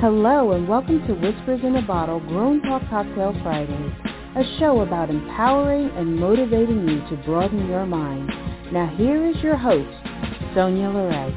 Hello and welcome to Whispers in a Bottle Grown Talk Cocktail Fridays, a show about empowering and motivating you to broaden your mind. Now here is your host, Sonia Loray.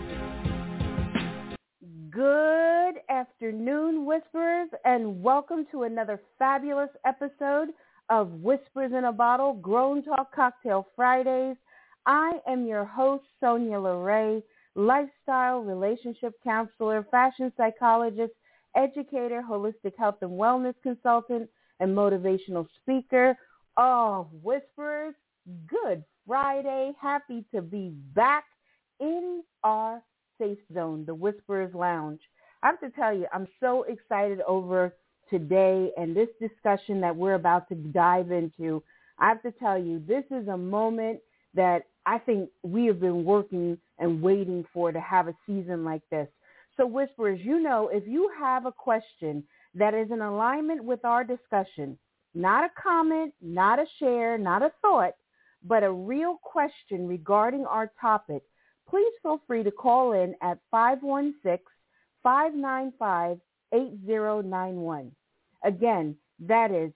Good afternoon, Whisperers, and welcome to another fabulous episode of Whispers in a Bottle Grown Talk Cocktail Fridays. I am your host, Sonia Loray, lifestyle, relationship counselor, fashion psychologist, educator, holistic health and wellness consultant, and motivational speaker. Oh, Whisperers, good Friday. Happy to be back in our safe zone, the Whisperers Lounge. I have to tell you, I'm so excited over today and this discussion that we're about to dive into. I have to tell you, this is a moment that I think we have been working and waiting for to have a season like this. So Whisperers, you know, if you have a question that is in alignment with our discussion, not a comment, not a share, not a thought, but a real question regarding our topic, please feel free to call in at 516-595-8091. Again, that is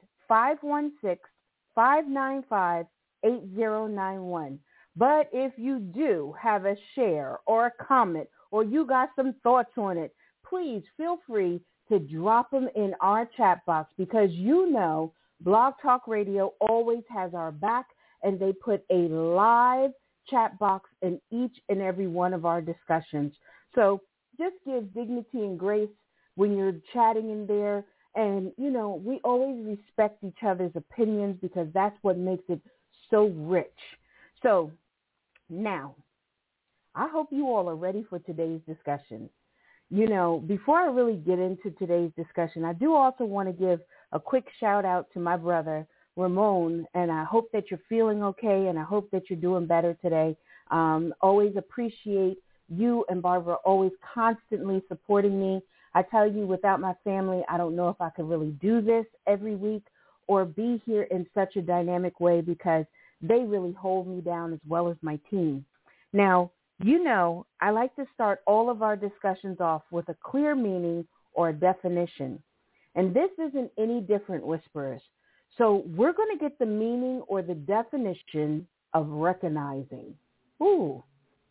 516-595-8091. But if you do have a share or a comment or you got some thoughts on it, please feel free to drop them in our chat box because you know Blog Talk Radio always has our back and they put a live chat box in each and every one of our discussions. So just give dignity and grace when you're chatting in there. And, you know, we always respect each other's opinions because that's what makes it so rich. So now, I hope you all are ready for today's discussion. You know, before I really get into today's discussion, I do also want to give a quick shout out to my brother, Ramon, and I hope that you're feeling okay and I hope that you're doing better today. Always appreciate you and Barbara always constantly supporting me. I tell you, without my family, I don't know if I could really do this every week or be here in such a dynamic way because they really hold me down as well as my team. Now, you know, I like to start all of our discussions off with a clear meaning or a definition. And this isn't any different, Whisperers. So we're going to get the meaning or the definition of recognizing. Ooh.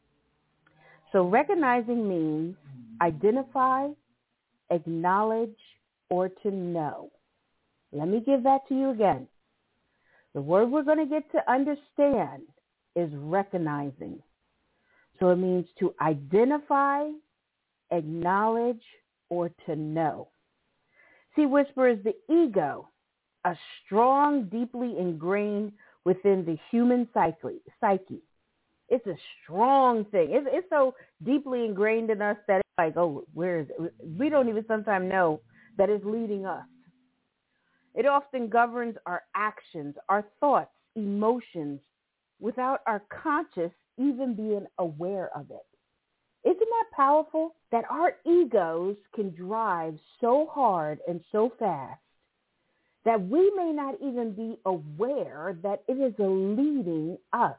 So recognizing means identify, acknowledge, or to know. Let me give that to you again. The word we're going to get to understand is recognizing. So it means to identify, acknowledge, or to know. See, Whisperers, the ego, a strong, deeply ingrained within the human psyche. It's a strong thing. It's so deeply ingrained in us that it's like, oh, where is it? We don't even sometimes know that it's leading us. It often governs our actions, our thoughts, emotions, without our conscious even being aware of it. Isn't that powerful? That our egos can drive so hard and so fast that we may not even be aware that it is leading us.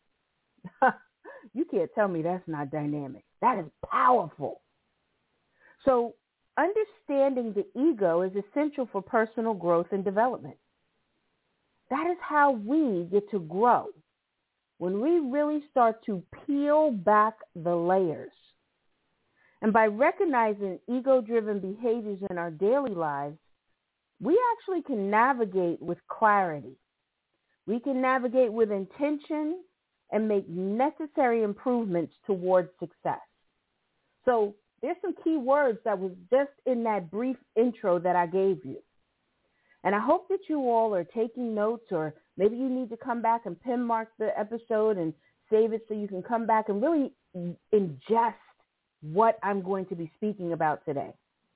You can't tell me that's not dynamic. That is powerful. So understanding the ego is essential for personal growth and development. That is how we get to grow. When we really start to peel back the layers. And by recognizing ego-driven behaviors in our daily lives, we actually can navigate with clarity. We can navigate with intention and make necessary improvements towards success. So there's some key words that was just in that brief intro that I gave you. And I hope that you all are taking notes, or maybe you need to come back and pin mark the episode and save it so you can come back and really ingest what I'm going to be speaking about today.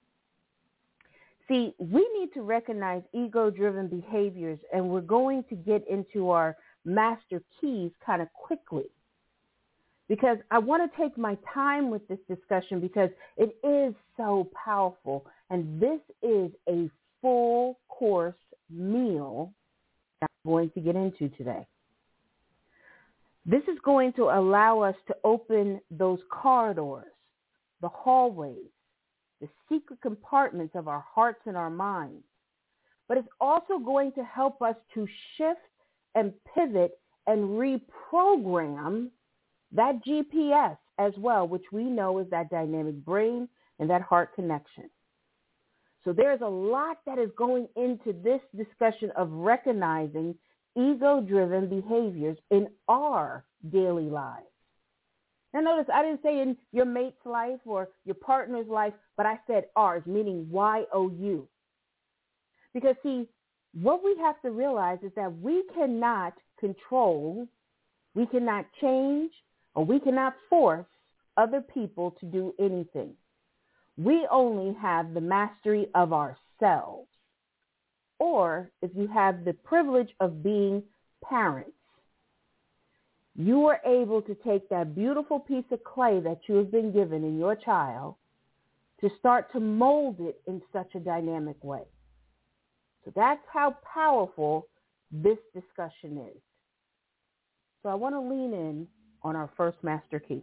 See, we need to recognize ego-driven behaviors, and we're going to get into our master keys kind of quickly because I want to take my time with this discussion because it is so powerful, and this is a full course meal that I'm going to get into today. This is going to allow us to open those corridors, the hallways, the secret compartments of our hearts and our minds. But it's also going to help us to shift and pivot and reprogram that GPS as well, which we know is that dynamic brain and that heart connection. So there's a lot that is going into this discussion of recognizing ego-driven behaviors in our daily lives. Now notice I didn't say in your mate's life or your partner's life, but I said ours, meaning Y-O-U. Because see, what we have to realize is that we cannot control, we cannot change, or we cannot force other people to do anything. We only have the mastery of ourselves. Or if you have the privilege of being parents, you are able to take that beautiful piece of clay that you have been given in your child to start to mold it in such a dynamic way. So that's how powerful this discussion is. So I want to lean in on our first master key.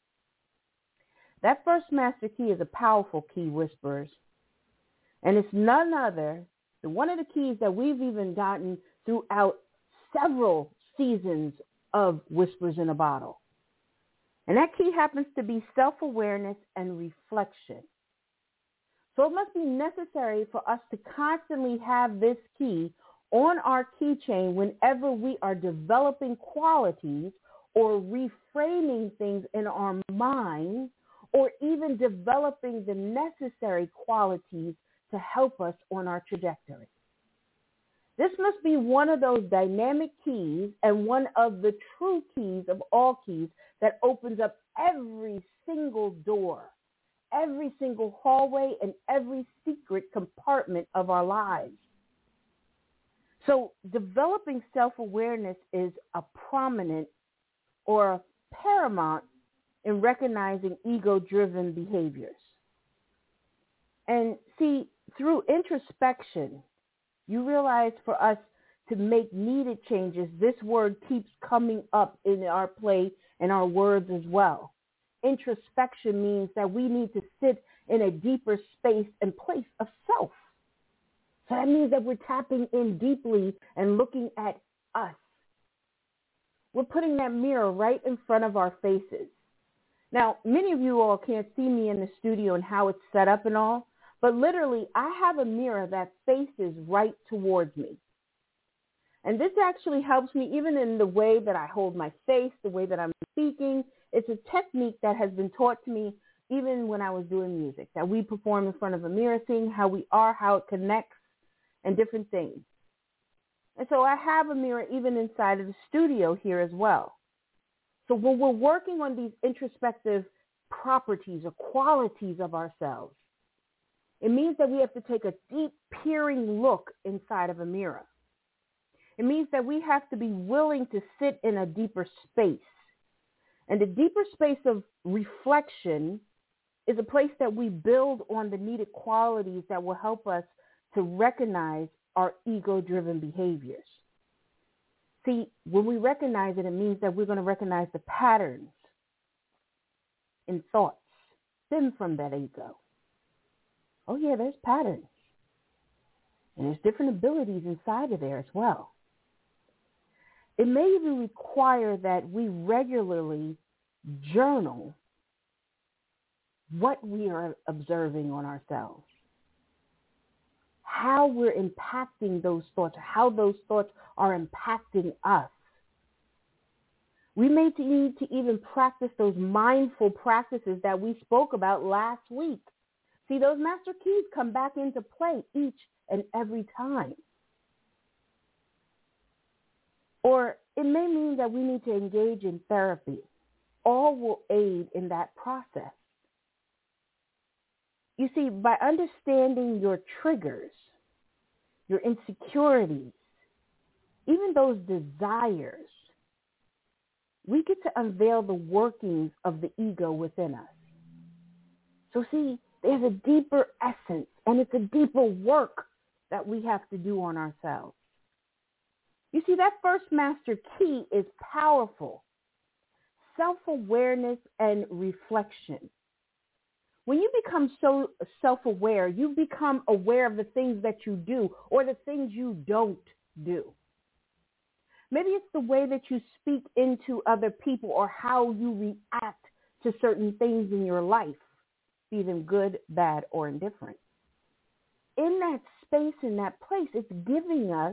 That first master key is a powerful key, whisperers. And it's none other than one of the keys that we've even gotten throughout several seasons of Whispers in a Bottle. And that key happens to be self-awareness and reflection. So it must be necessary for us to constantly have this key on our keychain whenever we are developing qualities or reframing things in our mind, or even developing the necessary qualities to help us on our trajectory. This must be one of those dynamic keys and one of the true keys of all keys that opens up every single door, every single hallway, and every secret compartment of our lives. So developing self-awareness is a prominent or a paramount in recognizing ego-driven behaviors. And see, through introspection, you realize for us to make needed changes, this word keeps coming up in our play and our words as well. Introspection means that we need to sit in a deeper space and place of self. So that means that we're tapping in deeply and looking at us. We're putting that mirror right in front of our faces. Now, many of you all can't see me in the studio and how it's set up and all, but literally I have a mirror that faces right towards me. And this actually helps me even in the way that I hold my face, the way that I'm speaking. It's a technique that has been taught to me even when I was doing music, that we perform in front of a mirror, seeing how we are, how it connects, and different things. And so I have a mirror even inside of the studio here as well. So when we're working on these introspective properties or qualities of ourselves, it means that we have to take a deep peering look inside of a mirror. It means that we have to be willing to sit in a deeper space. And the deeper space of reflection is a place that we build on the needed qualities that will help us to recognize our ego-driven behaviors. See, when we recognize it, it means that we're going to recognize the patterns in thoughts stem from that ego. Oh yeah, there's patterns. And there's different abilities inside of there as well. It may even require that we regularly journal what we are observing on ourselves, how we're impacting those thoughts, how those thoughts are impacting us. We may need to even practice those mindful practices that we spoke about last week. See, those master keys come back into play each and every time. Or it may mean that we need to engage in therapy. All will aid in that process. You see, by understanding your triggers, your insecurities, even those desires, we get to unveil the workings of the ego within us. So see, there's a deeper essence, and it's a deeper work that we have to do on ourselves. You see, that first master key is powerful. Self-awareness and reflection. When you become so self-aware, you become aware of the things that you do or the things you don't do. Maybe it's the way that you speak into other people or how you react to certain things in your life, be them good, bad, or indifferent. In that space, in that place, it's giving us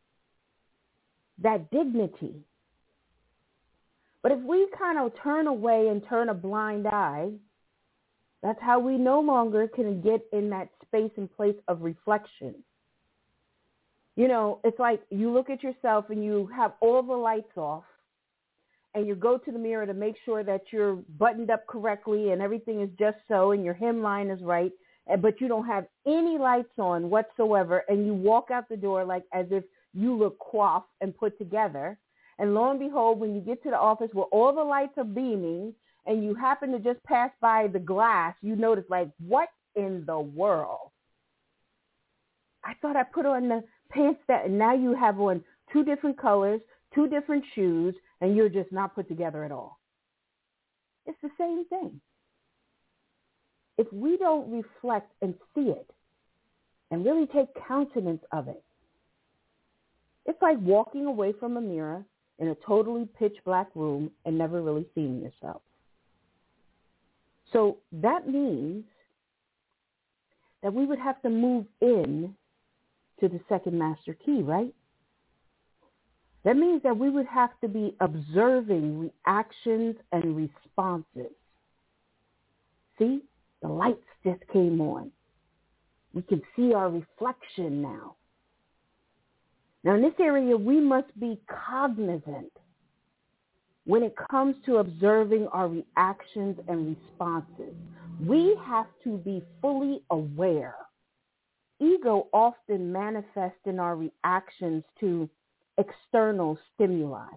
that dignity. But if we kind of turn away and turn a blind eye, that's how we no longer can get in that space and place of reflection. You know, it's like you look at yourself and you have all the lights off and you go to the mirror to make sure that you're buttoned up correctly and everything is just so and your hemline is right, but you don't have any lights on whatsoever, and you walk out the door like as if you look coiffed and put together. And lo and behold, when you get to the office where all the lights are beaming and you happen to just pass by the glass, you notice like, what in the world? I thought I put on the pants that, and now you have on two different colors, two different shoes, and you're just not put together at all. It's the same thing. If we don't reflect and see it and really take countenance of it, it's like walking away from a mirror in a totally pitch black room and never really seeing yourself. So that means that we would have to move in to the second master key, right? That means that we would have to be observing reactions and responses. See, the lights just came on. We can see our reflection now. Now, in this area, we must be cognizant when it comes to observing our reactions and responses. We have to be fully aware. Ego often manifests in our reactions to external stimuli,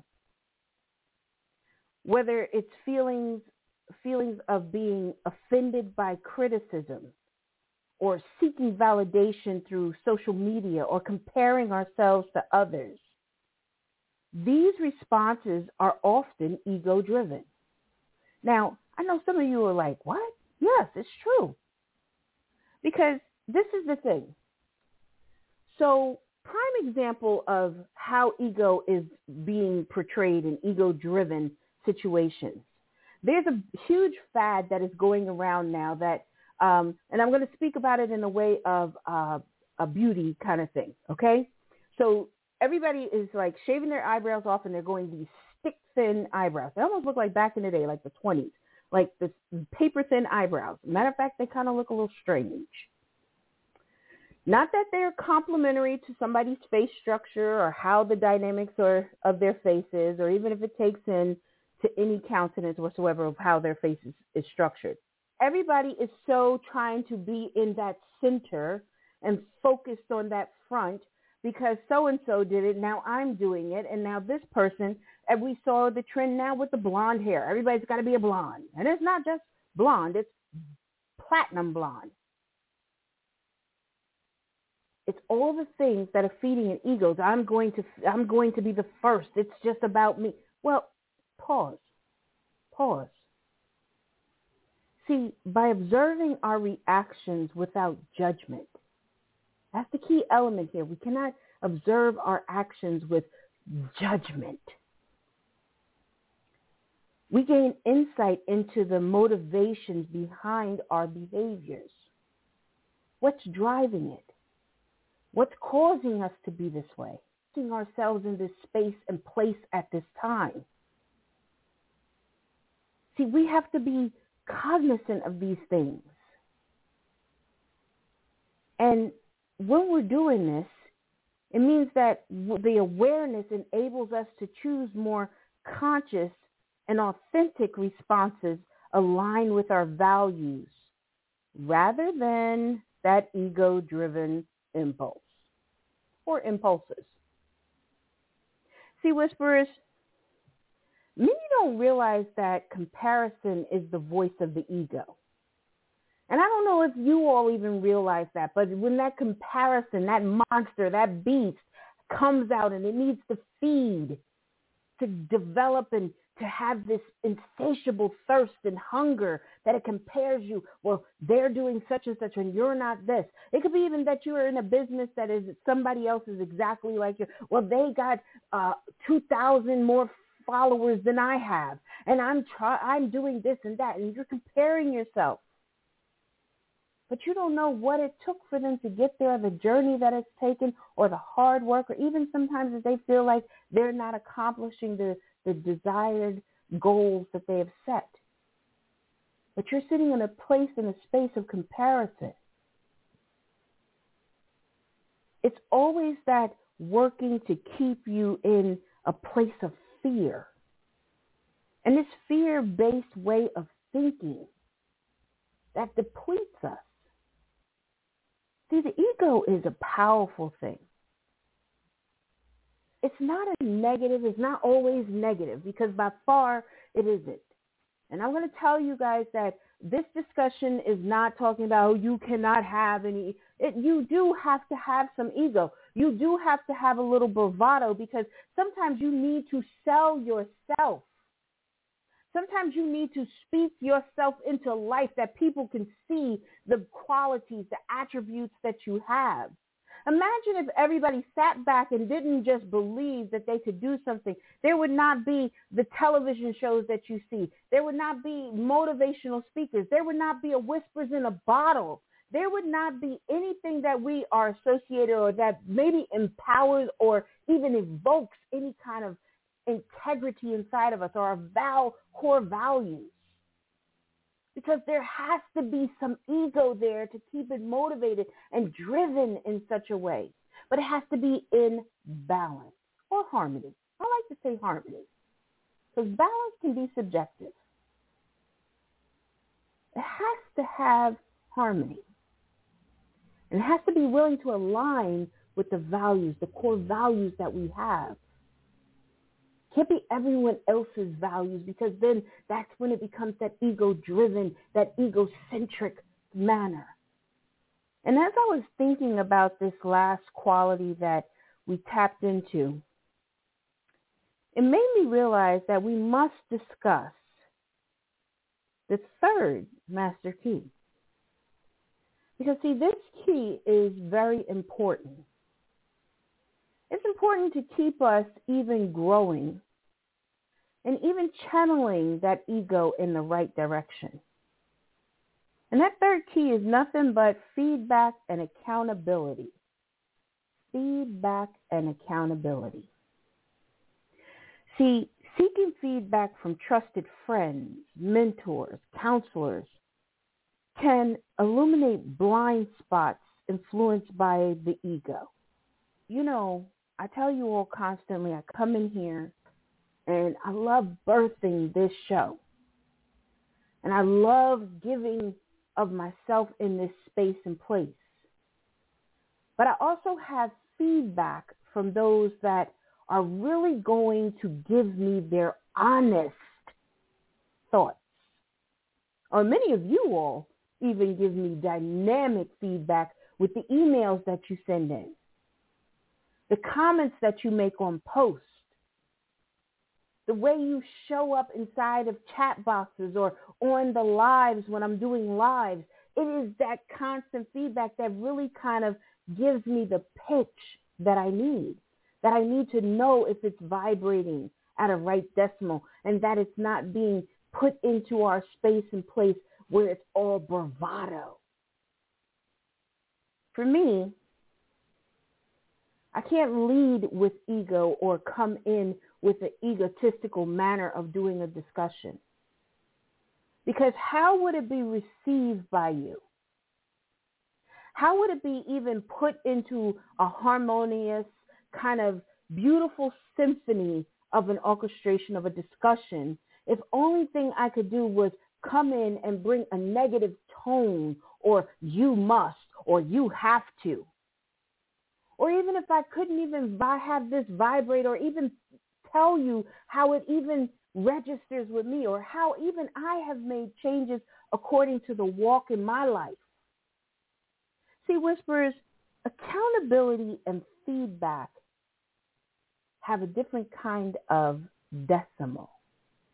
whether it's feelings of being offended by criticism or seeking validation through social media or comparing ourselves to others. These responses are often ego-driven. Now, I know some of you are like, what? Yes, it's true. Because this is the thing. So, prime example of how ego is being portrayed in ego-driven situations. There's a huge fad that is going around now that, and I'm going to speak about it in a way of a beauty kind of thing, okay? So everybody is like shaving their eyebrows off and they're going these stick-thin eyebrows. They almost look like back in the day, like the 20s, like the paper-thin eyebrows. Matter of fact, they kind of look a little strange. Not that they're complementary to somebody's face structure or how the dynamics are of their faces, or even if it takes in to any countenance whatsoever of how their face is structured. Everybody is so trying to be in that center and focused on that front because so-and-so did it, now I'm doing it, and now this person, and we saw the trend now with the blonde hair. Everybody's got to be a blonde. And it's not just blonde, it's platinum blonde. It's all the things that are feeding an ego. I'm going to be the first. It's just about me. Well, pause. See, by observing our reactions without judgment, that's the key element here. We cannot observe our actions with judgment. We gain insight into the motivations behind our behaviors. What's driving it? What's causing us to be this way? Putting ourselves in this space and place at this time. See, we have to be cognizant of these things. And when we're doing this, it means that the awareness enables us to choose more conscious and authentic responses aligned with our values rather than that ego-driven impulse or impulses. See, whisperers, many don't realize that comparison is the voice of the ego. And I don't know if you all even realize that, but when that comparison, that monster, that beast comes out and it needs to feed, to develop and to have this insatiable thirst and hunger that it compares you. Well, they're doing such and such and you're not this. It could be even that you are in a business that is somebody else is exactly like you. Well, they got 2,000 more followers than I have, and I'm doing this and that, and you're comparing yourself. But you don't know what it took for them to get there, the journey that it's taken, or the hard work, or even sometimes if they feel like they're not accomplishing the desired goals that they have set. But you're sitting in a place, in a space of comparison. It's always that working to keep you in a place of fear. And this fear-based way of thinking that depletes us. See, the ego is a powerful thing. It's not a negative. It's not always negative, because by far it isn't. And I'm going to tell you guys that this discussion is not talking about you cannot have any. You do have to have some ego. You do have to have a little bravado, because sometimes you need to sell yourself. Sometimes you need to speak yourself into life, that people can see the qualities, the attributes that you have. Imagine if everybody sat back and didn't just believe that they could do something. There would not be the television shows that you see. There would not be motivational speakers. There would not be a whispers in a bottle. There would not be anything that we are associated or that maybe empowers or even evokes any kind of integrity inside of us, or our core values. Because there has to be some ego there to keep it motivated and driven in such a way. But it has to be in balance or harmony. I like to say harmony, because balance can be subjective. It has to have harmony. And it has to be willing to align with the values, the core values that we have. Can't be everyone else's values, because then that's when it becomes that ego-driven, that egocentric manner. And as I was thinking about this last quality that we tapped into, it made me realize that we must discuss the third master key. Because, see, this key is very important. It's important to keep us even growing and even channeling that ego in the right direction. And that third key is nothing but feedback and accountability. Feedback and accountability. See, seeking feedback from trusted friends, mentors, counselors can illuminate blind spots influenced by the ego. You know, I tell you all constantly, I come in here and I love birthing this show. And I love giving of myself in this space and place. But I also have feedback from those that are really going to give me their honest thoughts. Or many of you all even give me dynamic feedback with the emails that you send in, the comments that you make on posts, the way you show up inside of chat boxes or on the lives when I'm doing lives. It is that constant feedback that really kind of gives me the pitch that I need to know if it's vibrating at a right decimal and that it's not being put into our space and place where it's all bravado. For me, I can't lead with ego or come in with an egotistical manner of doing a discussion. Because how would it be received by you? How would it be even put into a harmonious, kind of beautiful symphony of an orchestration of a discussion if only thing I could do was come in and bring a negative tone, or you must, or you have to? Or even if I couldn't even have this vibrate or even tell you how it even registers with me, or how even I have made changes according to the walk in my life. See, Whisperers, accountability and feedback have a different kind of decimal.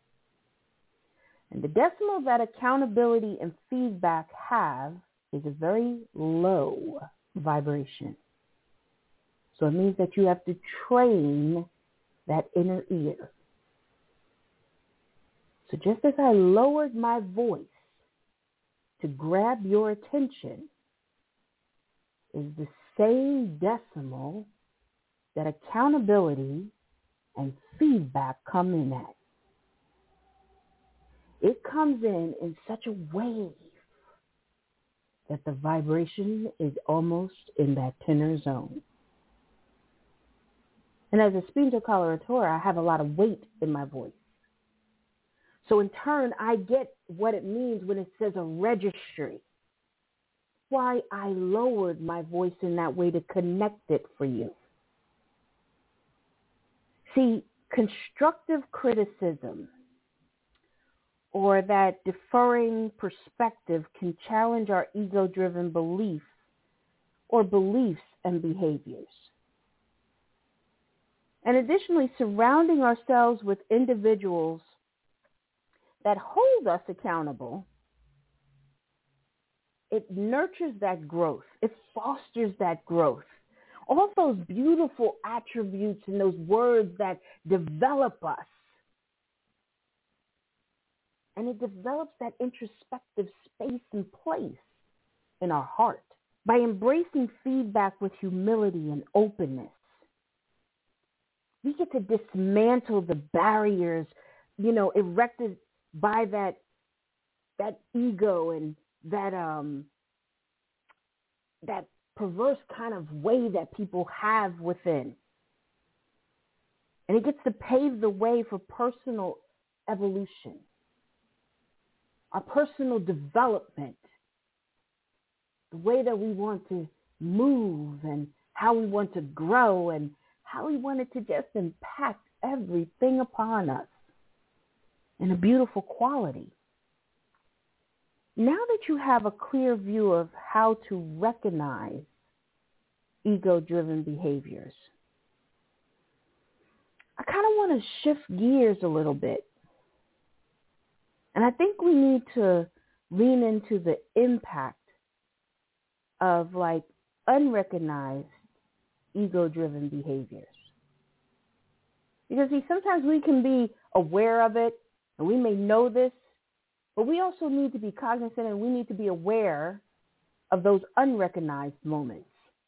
And the decimal that accountability and feedback have is a very low vibration. So it means that you have to train that inner ear. So just as I lowered my voice to grab your attention, is the same decimal that accountability and feedback come in at. It comes in such a wave that the vibration is almost in that tenor zone. And as a spiritual coloratura, I have a lot of weight in my voice. So in turn, I get what it means when it says a registry. Why I lowered my voice in that way to connect it for you. See, constructive criticism or that deferring perspective can challenge our ego-driven belief or beliefs and behaviors. And additionally, surrounding ourselves with individuals that hold us accountable, it nurtures that growth. It fosters that growth. All those beautiful attributes and those words that develop us. And it develops that introspective space and place in our heart. By embracing feedback with humility and openness, we get to dismantle the barriers, erected by that ego and that perverse kind of way that people have within. And it gets to pave the way for personal evolution, our personal development, the way that we want to move and how we want to grow and how we want it to just impact everything upon us in a beautiful quality. Now that you have a clear view of how to recognize ego-driven behaviors, I kind of want to shift gears a little bit. And I think we need to lean into the impact of unrecognized ego-driven behaviors. Because sometimes we can be aware of it and we may know this, but we also need to be cognizant and we need to be aware of those unrecognized moments.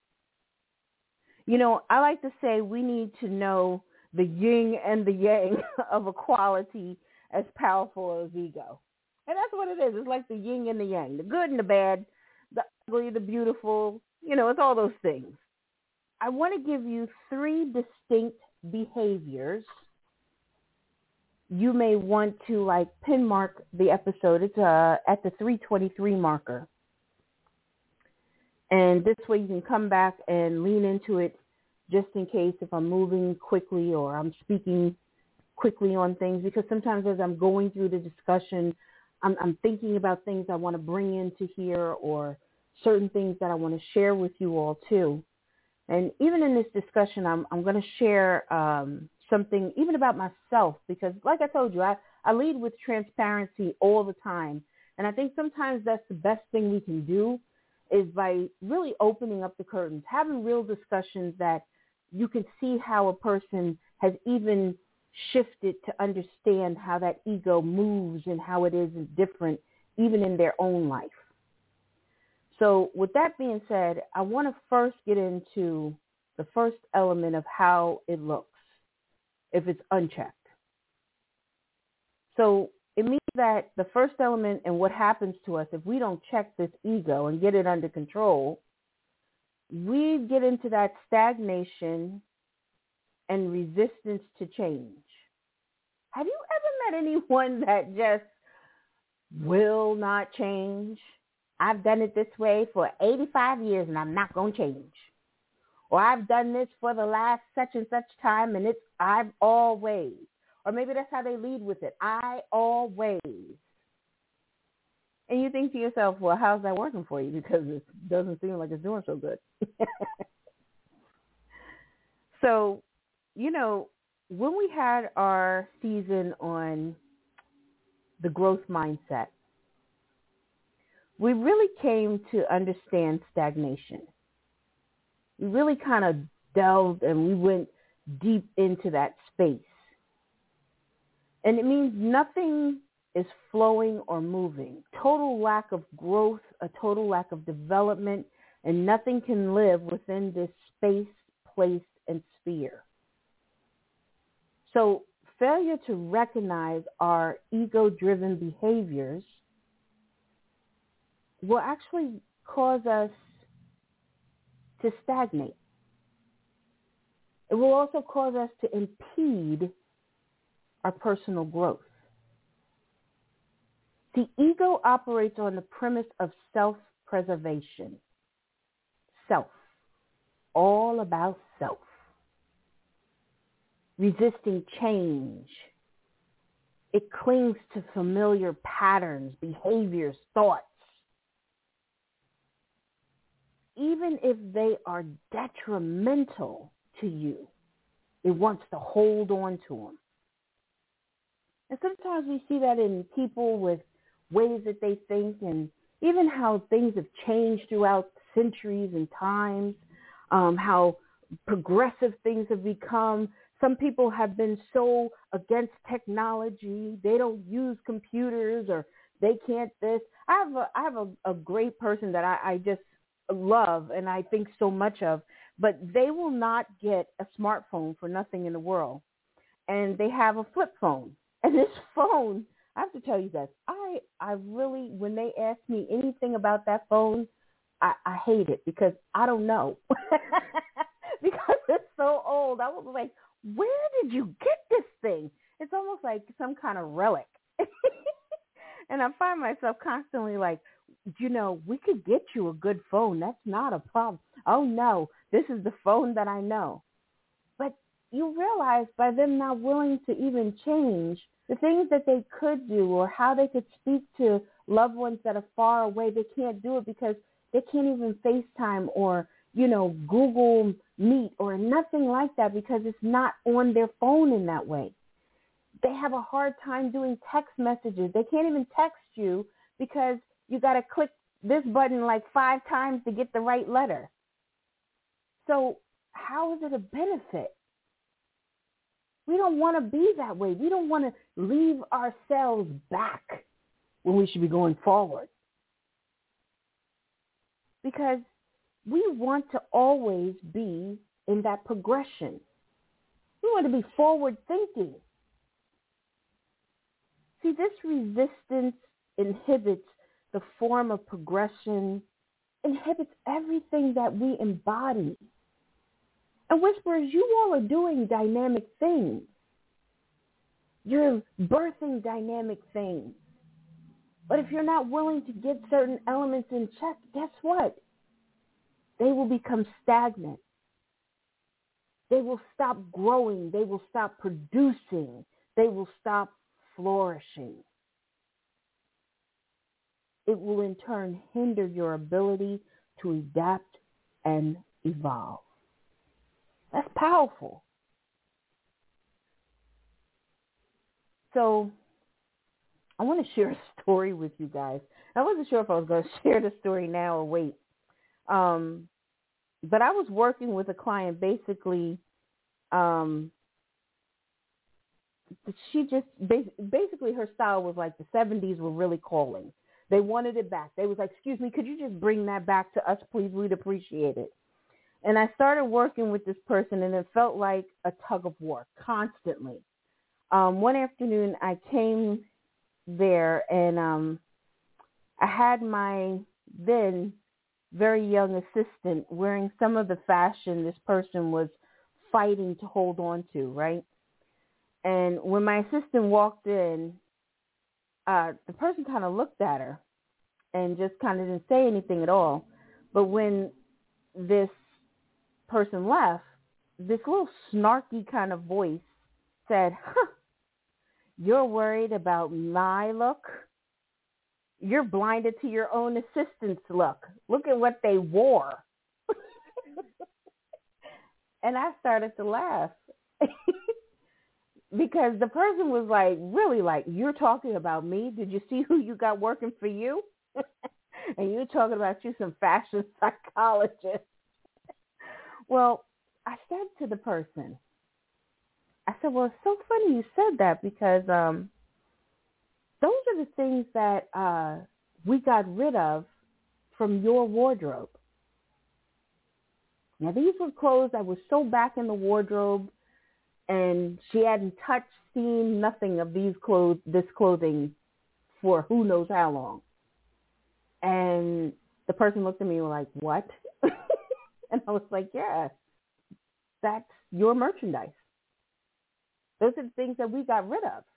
I like to say we need to know the yin and the yang of a quality as powerful as ego. And that's what it is. It's like the yin and the yang, the good and the bad, the ugly, the beautiful, it's all those things. I want to give you 3 distinct behaviors. You may want to pin mark the episode. It's at the 323 marker. And this way you can come back and lean into it just in case if I'm moving quickly or I'm speaking quickly on things, because sometimes as I'm going through the discussion, I'm thinking about things I want to bring into here or certain things that I want to share with you all too. And even in this discussion, I'm going to share something even about myself, because like I told you, I lead with transparency all the time. And I think sometimes that's the best thing we can do is by really opening up the curtains, having real discussions that you can see how a person has even shifted to understand how that ego moves and how it is different even in their own life. So with that being said, I want to first get into the first element of how it looks if it's unchecked. So it means that the first element and what happens to us if we don't check this ego and get it under control, we get into that stagnation and resistance to change. Have you ever met anyone that just will not change? I've done it this way for 85 years and I'm not going to change. Or I've done this for the last such and such time and I've always. Or maybe that's how they lead with it. I always. And you think to yourself, well, how's that working for you? Because it doesn't seem like it's doing so good. So, when we had our season on the growth mindset, we really came to understand stagnation. We really kind of delved and we went deep into that space. And it means nothing is flowing or moving. Total lack of growth, a total lack of development, and nothing can live within this space, place, and sphere. So failure to recognize our ego-driven behaviors will actually cause us to stagnate. It will also cause us to impede our personal growth. The ego operates on the premise of self-preservation. Self. All about self. Resisting change. It clings to familiar patterns, behaviors, thoughts. Even if they are detrimental to you, it wants to hold on to them. And sometimes we see that in people with ways that they think and even how things have changed throughout centuries and times, how progressive things have become. Some people have been so against technology, they don't use computers or they can't this. I have a great person that I just love and I think so much of, but they will not get a smartphone for nothing in the world. And they have a flip phone. And this phone, I have to tell you guys, I really, when they ask me anything about that phone, I hate it because I don't know. Because it's so old. I was like, where did you get this thing? It's almost like some kind of relic. And I find myself constantly like, we could get you a good phone. That's not a problem. Oh, no, this is the phone that I know. But you realize by them not willing to even change the things that they could do or how they could speak to loved ones that are far away, they can't do it because they can't even FaceTime or, Google Meet or nothing like that because it's not on their phone in that way. They have a hard time doing text messages. They can't even text you because you got to click this button like 5 times to get the right letter. So how is it a benefit? We don't want to be that way. We don't want to leave ourselves back when we should be going forward. Because we want to always be in that progression. We want to be forward thinking. See, this resistance inhibits the form of progression, inhibits everything that we embody. And Whisperers, you all are doing dynamic things. You're birthing dynamic things. But if you're not willing to get certain elements in check, guess what? They will become stagnant. They will stop growing. They will stop producing. They will stop flourishing. It will in turn hinder your ability to adapt and evolve. That's powerful. So I want to share a story with you guys. I wasn't sure if I was going to share the story now or wait. But I was working with a client basically. She just basically her style was like the 70s were really calling. They wanted it back. They was like, excuse me, could you just bring that back to us, please? We'd appreciate it. And I started working with this person, and it felt like a tug of war constantly. One afternoon, I came there, and I had my then very young assistant wearing some of the fashion this person was fighting to hold on to, right? And when my assistant walked in, the person kind of looked at her and just kind of didn't say anything at all. But when this person left, this little snarky kind of voice said, you're worried about my look? You're blinded to your own assistant's look. Look at what they wore. And I started to laugh. because the person was like, really, like, you're talking about me? Did you see who you got working for you? And you're talking about you some fashion psychologist. Well, I said to the person, I said, well, it's so funny you said that because those are the things that we got rid of from your wardrobe. Now, these were clothes that were so back in the wardrobe, and she hadn't touched, seen nothing of this clothing for who knows how long. And the person looked at me like, what? And I was like, yeah, that's your merchandise. Those are the things that we got rid of.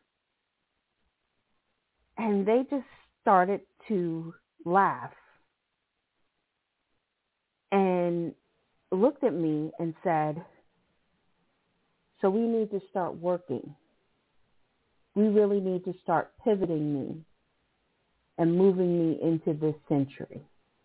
And they just started to laugh and looked at me and said, so we need to start working. We really need to start pivoting me and moving me into this century.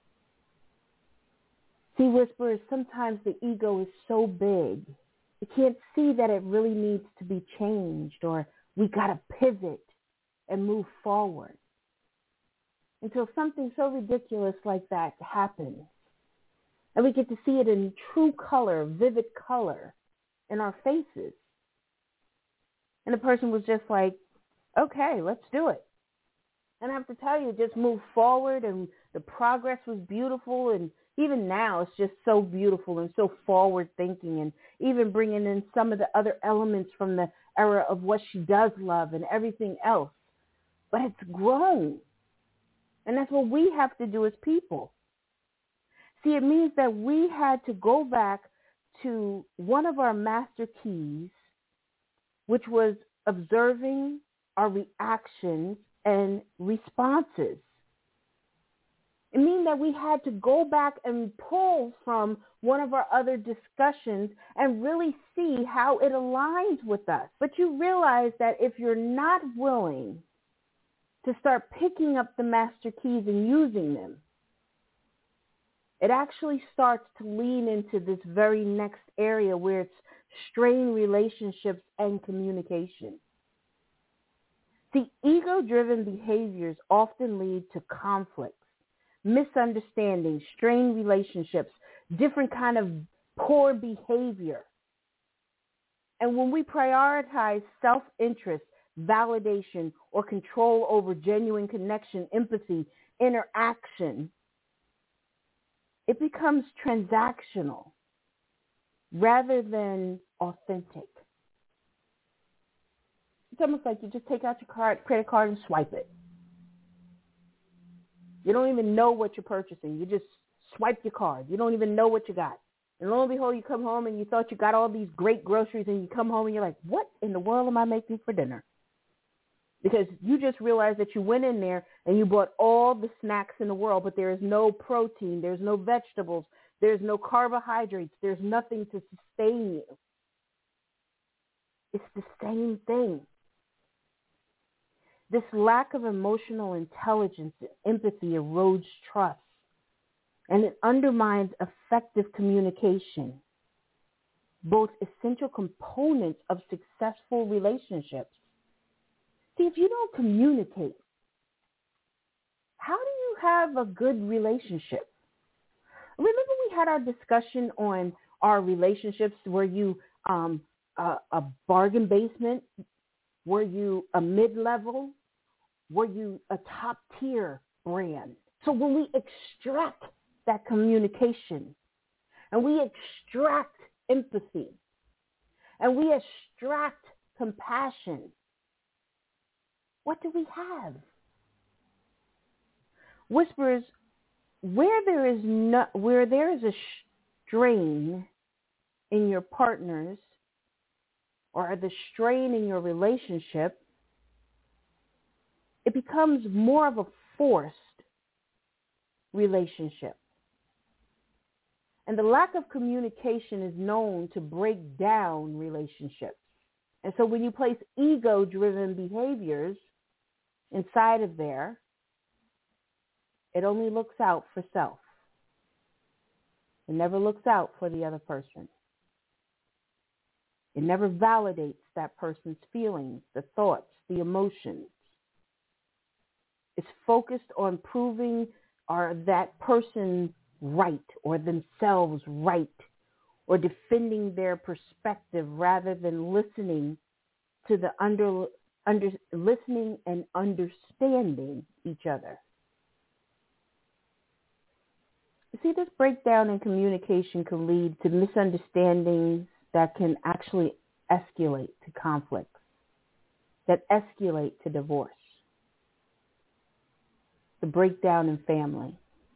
See, Whisperers, sometimes the ego is so big, it can't see that it really needs to be changed, or we got to pivot and move forward until something so ridiculous like that happens. And we get to see it in true color, vivid color in our faces. And the person was just like, okay, let's do it. And I have to tell you, just move forward, and the progress was beautiful. And even now, it's just so beautiful and so forward thinking, and even bringing in some of the other elements from the era of what she does love and everything else. But it's grown. And that's what we have to do as people. See, it means that we had to go back to one of our master keys, which was observing our reactions and responses. It means that we had to go back and pull from one of our other discussions and really see how it aligns with us. But you realize that if you're not willing to start picking up the master keys and using them, it actually starts to lean into this very next area where it's strained relationships and communication. See, ego-driven behaviors often lead to conflicts, misunderstandings, strained relationships, different kind of poor behavior. And when we prioritize self-interest, validation, or control over genuine connection, empathy, interaction, it becomes transactional rather than authentic. It's almost like you just take out your credit card and swipe it. You don't even know what you're purchasing. You just swipe your card. You don't even know what you got. And lo and behold, you come home and you thought you got all these great groceries, and you come home and you're like, what in the world am I making for dinner? Because you just realized that you went in there and you bought all the snacks in the world, but there is no protein, there's no vegetables, there's no carbohydrates, there's nothing to sustain you. It's the same thing. This lack of emotional intelligence and empathy erodes trust, and it undermines effective communication, both essential components of successful relationships. See, if you don't communicate, how do you have a good relationship? Remember we had our discussion on our relationships. Were you a bargain basement? Were you a mid-level? Were you a top-tier brand? So when we extract that communication, and we extract empathy, and we extract compassion, what do we have? Whisperers, where there is a strain in your partners or the strain in your relationship, it becomes more of a forced relationship. And the lack of communication is known to break down relationships. And so when you place ego-driven behaviors inside of there, it only looks out for self. It never looks out for the other person. It never validates that person's feelings, the thoughts, the emotions. It's focused on proving that person right or themselves right or defending their perspective rather than listening to the listening and understanding each other. You see, this breakdown in communication can lead to misunderstandings that can actually escalate to conflicts, that escalate to divorce, the breakdown in family.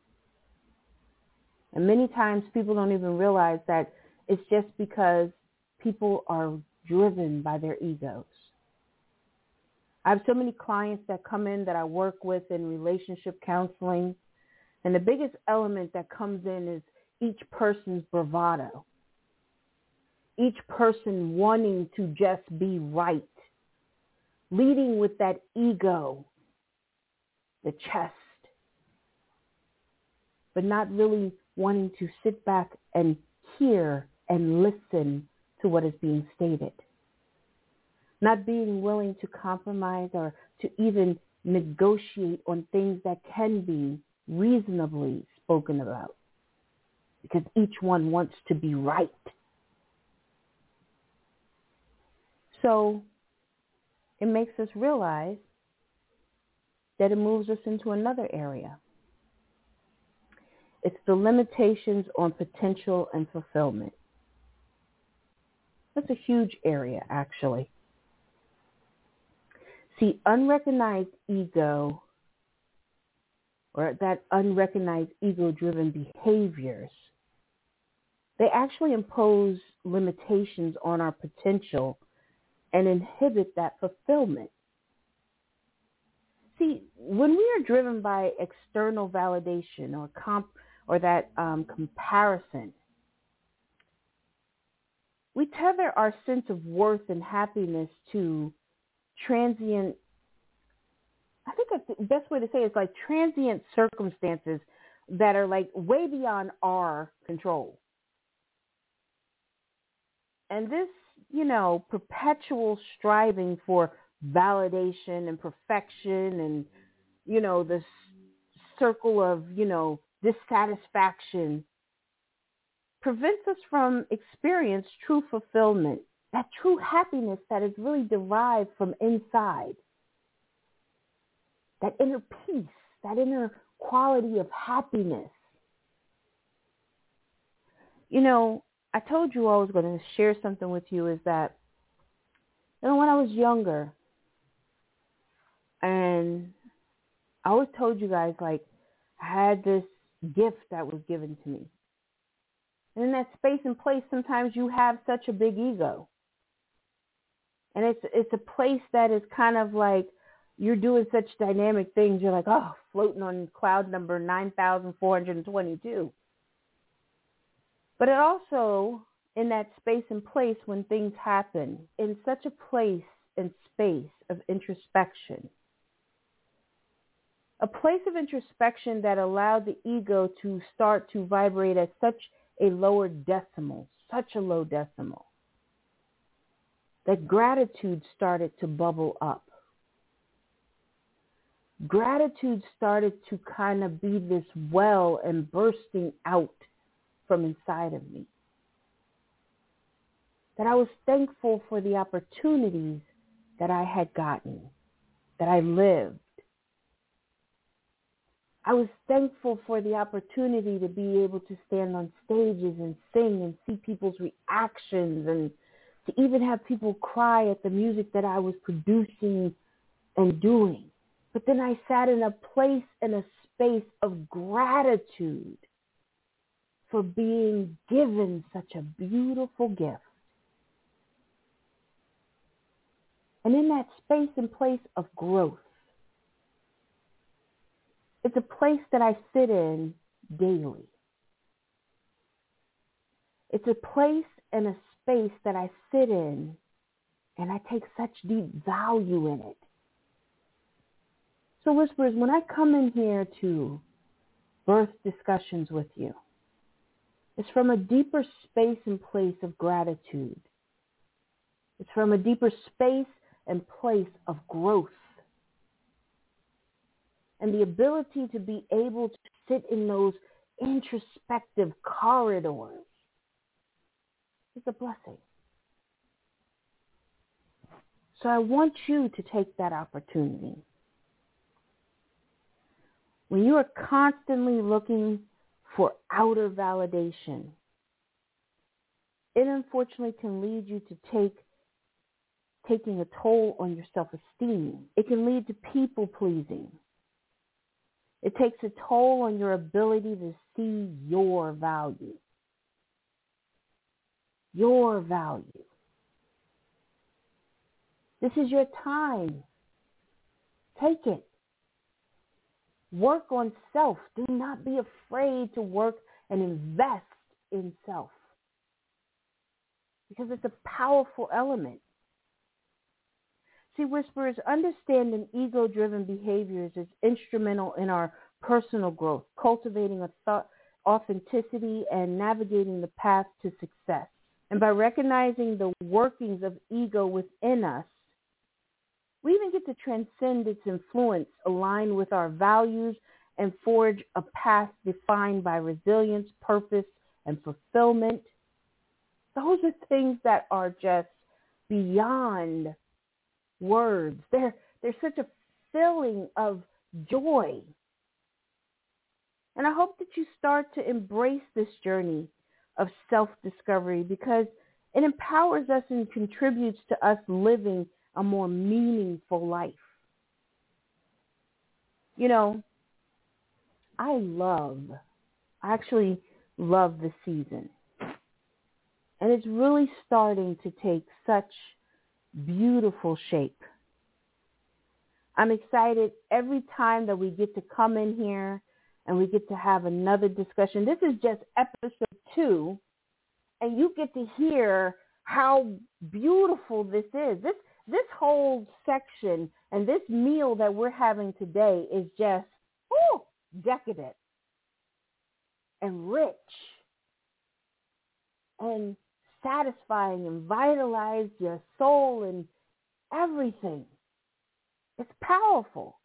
And many times people don't even realize that it's just because people are driven by their egos. I have so many clients that come in that I work with in relationship counseling, and the biggest element that comes in is each person's bravado, each person wanting to just be right, leading with that ego, the chest, but not really wanting to sit back and hear and listen to what is being stated. Not being willing to compromise or to even negotiate on things that can be reasonably spoken about, because each one wants to be right. So it makes us realize that it moves us into another area. It's the limitations on potential and fulfillment. That's a huge area, actually. See, unrecognized ego, or that unrecognized ego-driven behaviors, they actually impose limitations on our potential and inhibit that fulfillment. See, when we are driven by external validation or that comparison, we tether our sense of worth and happiness to transient, I think that's the best way to say it is like transient circumstances that are like way beyond our control. And this, perpetual striving for validation and perfection and, this circle of, dissatisfaction prevents us from experience true fulfillment, that true happiness that is really derived from inside, that inner peace, that inner quality of happiness. I told you I was going to share something with you is that, when I was younger, and I always told you guys, I had this gift that was given to me. And in that space and place, sometimes you have such a big ego. And it's a place that is kind of like you're doing such dynamic things. You're like, floating on cloud number 9,422. But it also, in that space and place when things happen, in such a place and space of introspection, a place of introspection that allowed the ego to start to vibrate at such a lower decimal, such a low decimal, that gratitude started to bubble up. Gratitude started to kind of be this well and bursting out from inside of me. That I was thankful for the opportunities that I had gotten, that I lived. I was thankful for the opportunity to be able to stand on stages and sing and see people's reactions and to even have people cry at the music that I was producing and doing. But then I sat in a place and a space of gratitude for being given such a beautiful gift. And in that space and place of growth, it's a place that I sit in daily. It's a place and a space that I sit in and I take such deep value in it. So Whisperers, when I come in here to birth discussions with you, it's from a deeper space and place of gratitude It's from a deeper space and place of growth. And the ability to be able to sit in those introspective corridors is a blessing. So I want you to take that opportunity. When you are constantly looking for outer validation, it unfortunately can lead you to taking a toll on your self-esteem. It can lead to people pleasing. It takes a toll on your ability to see your value. Your value. This is your time. Take it. Work on self. Do not be afraid to work and invest in self. Because it's a powerful element. See, Whisperers, understanding ego-driven behaviors is instrumental in our personal growth, cultivating authenticity and navigating the path to success. And by recognizing the workings of ego within us, we even get to transcend its influence, align with our values, and forge a path defined by resilience, purpose, and fulfillment. Those are things that are just beyond words. They're such a feeling of joy. And I hope that you start to embrace this journey of self-discovery because it empowers us and contributes to us living a more meaningful life. You know, I actually love the season. And it's really starting to take such beautiful shape. I'm excited every time that we get to come in here and we get to have another discussion. This is just episode 2, and you get to hear how beautiful this is. This whole section and this meal that we're having today is just decadent and rich and satisfying and vitalize your soul and everything. It's powerful.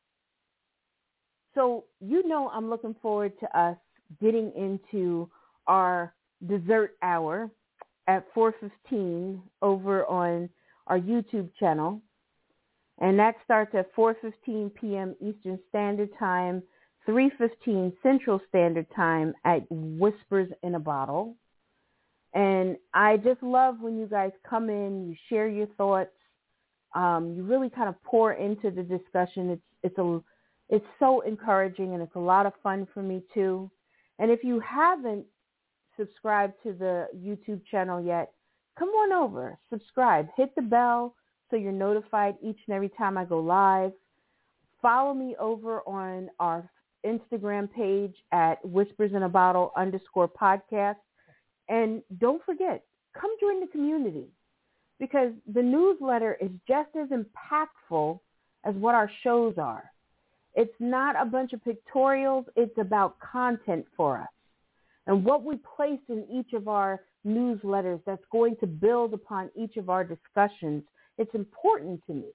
So I'm looking forward to us getting into our dessert hour at 4:15 over on our YouTube channel. And that starts at 4:15 p.m. Eastern Standard Time, 3:15 Central Standard Time at Whispers in a Bottle. And I just love when you guys come in, you share your thoughts, you really kind of pour into the discussion. It's so encouraging and it's a lot of fun for me too. And if you haven't subscribed to the YouTube channel yet, come on over, subscribe, hit the bell so you're notified each and every time I go live. Follow me over on our Instagram page at whispersinabottle_podcast. And don't forget, come join the community because the newsletter is just as impactful as what our shows are. It's not a bunch of pictorials. It's about content for us. And what we place in each of our newsletters that's going to build upon each of our discussions, it's important to me.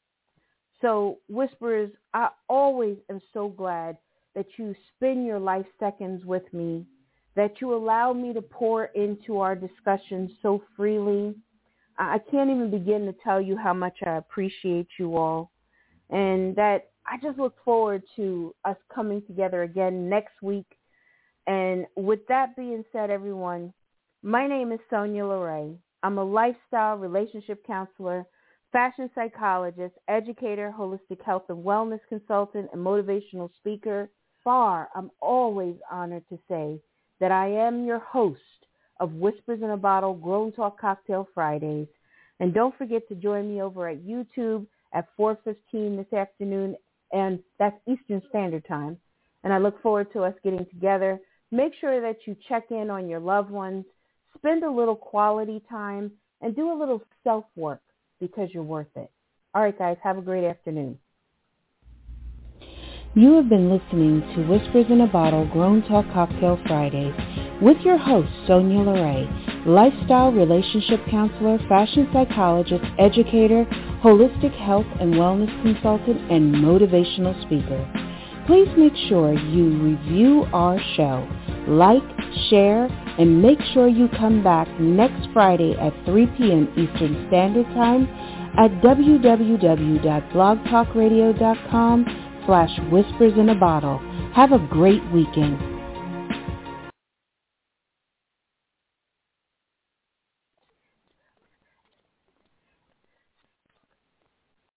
So, Whisperers, I always am so glad that you spend your life seconds with me, that you allow me to pour into our discussions so freely. I can't even begin to tell you how much I appreciate you all, and that I just look forward to us coming together again next week. And with that being said, everyone, my name is Sonia Lorraine. I'm a lifestyle relationship counselor, fashion psychologist, educator, holistic health and wellness consultant, and motivational speaker. I'm always honored to say that I am your host of Whispers in a Bottle Grown Talk Cocktail Fridays. And don't forget to join me over at YouTube at 4:15 this afternoon, and that's Eastern Standard Time. And I look forward to us getting together. Make sure that you check in on your loved ones, spend a little quality time, and do a little self-work because you're worth it. All right, guys, have a great afternoon. You have been listening to Whispers in a Bottle Grown Talk Cocktail Fridays with your host, Sonia Lorraine. lifestyle relationship counselor, fashion psychologist, educator, holistic health and wellness consultant, and motivational speaker. Please make sure you review our show, like, share, and make sure you come back next Friday at 3 p.m. Eastern Standard Time at www.blogtalkradio.com/whispers in a bottle. Have a great weekend.